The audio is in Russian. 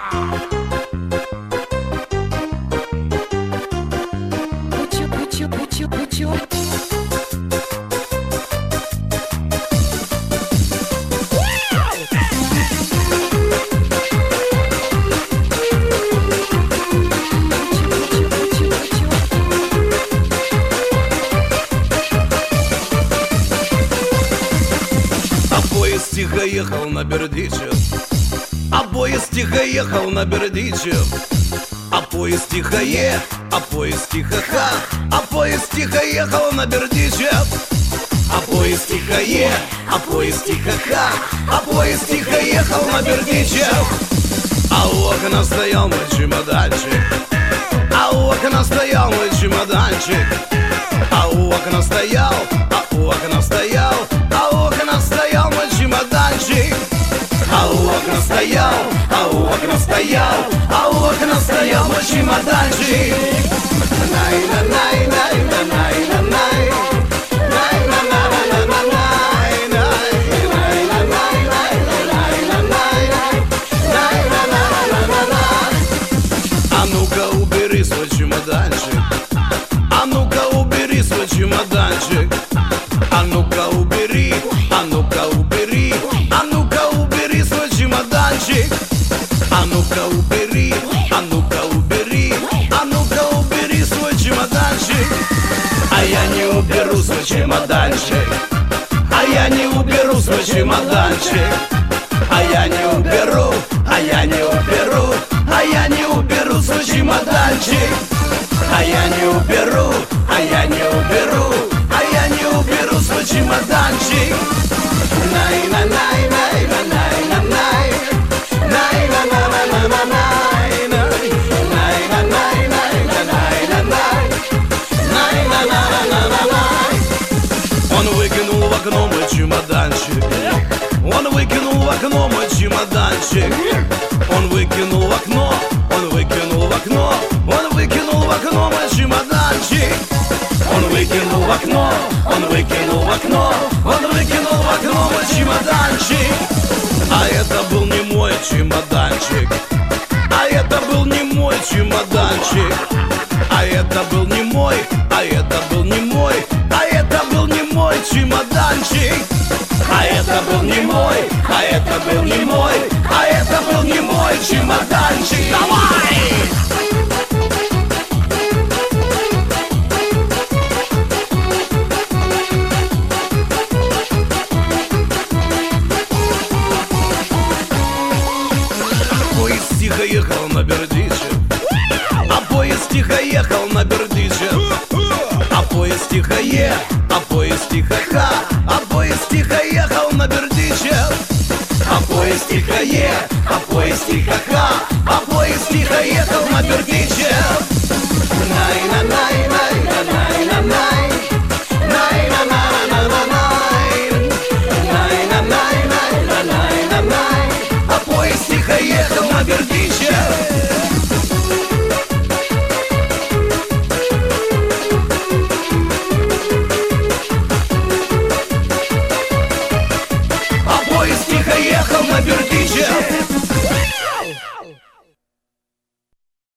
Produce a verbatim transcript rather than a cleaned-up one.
Тихо ехал на Бердичев, а поезд тихо ехал на Бердичев, а поезд тихо е, а поезд тихо ха, а поезд тихо ехал на Бердичев, а поезд тихо е, а поезд тихо ха, а поезд тихо ехал на Бердичев. А у окна стоял мой чемоданчик, а у окна стоял мой чемоданчик, а у окна стоял, а у окна стоял, а у окна стоял мой чемоданчик. А у окна стоял, а у окна стоял, а у окна стоял мой чемоданчик. Най-на-най-най-на-най-на-най, а ну-ка убери свой чемоданчик, а ну-ка убери свой чемоданчик, а ну-ка убери, а ну-ка убери, а ну-ка убери свой чемоданчик, а ну-ка убери, а ну-ка убери, а ну-ка убери свой чемоданчик. А я не уберу свой чемоданчик, а я не уберу свой чемоданчик, а я не уберу, а я не уберу, а я не уберу свой чемоданчик, а я не уберу, а я не уберу, а я не уберу свой чемоданчик. Най-на-най-най-на-най-на-най, най-на-на-на-на-на-най, най-на-най-най-на-най-на-най, най-на-на-на-на-на-най. Он выкинул в окно мой чемоданчик, он выкинул в окно мой чемоданчик, он выкинул в окно, он выкинул в окно, он выкинул в окно мой чемоданчик. Он выкинул в окно, он выкинул в окно, он выкинул в окно мой чемоданчик. А это был не мой чемоданчик, а это был не мой чемоданчик, а это был не мой, а это был не мой, а это был не мой чемоданчик, а это был не мой, а это был не мой, а это был не мой чемоданчик. Давай! Тихо ехал на Бердичев, а поезд тихо ехал на Бердичев, а поезд тихо е, а поезд тихо ха, а поезд тихо ехал на Бердичев, а поезд тихо е, а поезд тихо ха, а поезд тихо ехал на Бердичев. Най-на-най-най-на-най-на-най.